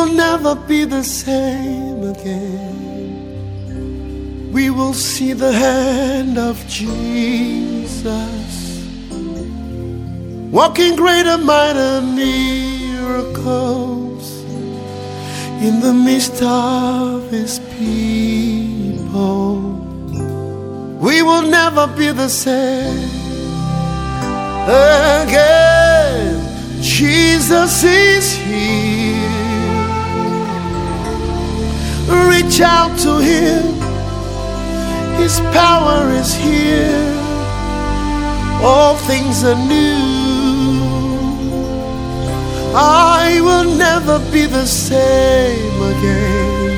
will never be the same again. We will see the hand of Jesus, working great and mighty miracles in the midst of His people. We will never be the same again. Jesus is here. Reach out to Him. His power is here. All things are new. I will never be the same again.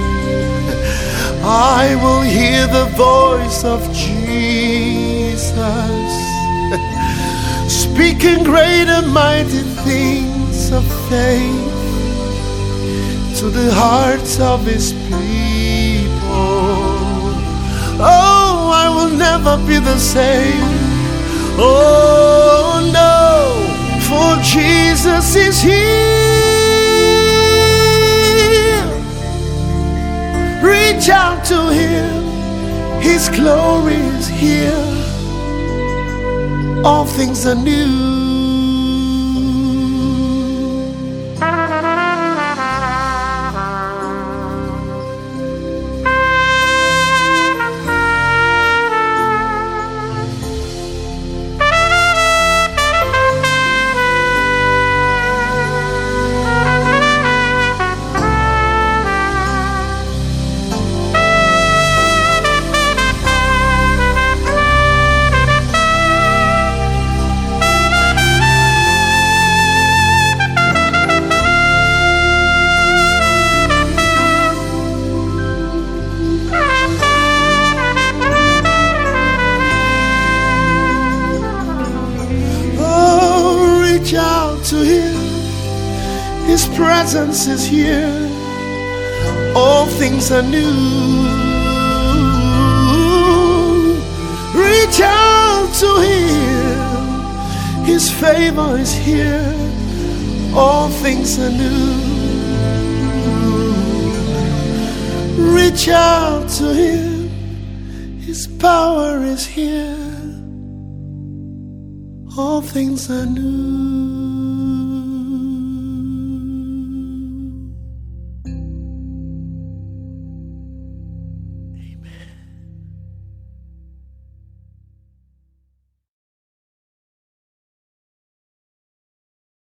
I will hear the voice of Jesus, speaking great and mighty things of faith to the hearts of His people. Oh, I will never be the same. Oh no, for Jesus is here. Reach out to Him. His glory is here. All things are new. Reach out to Him. His presence is here. All things are new. Reach out to Him. His favor is here. All things are new. Reach out to Him. His power is here. All things are new.